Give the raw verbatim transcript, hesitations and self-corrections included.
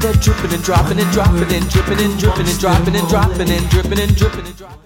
that dripping and dropping and dropping and dripping and dripping and dropping and dropping and dripping and dripping and dropping.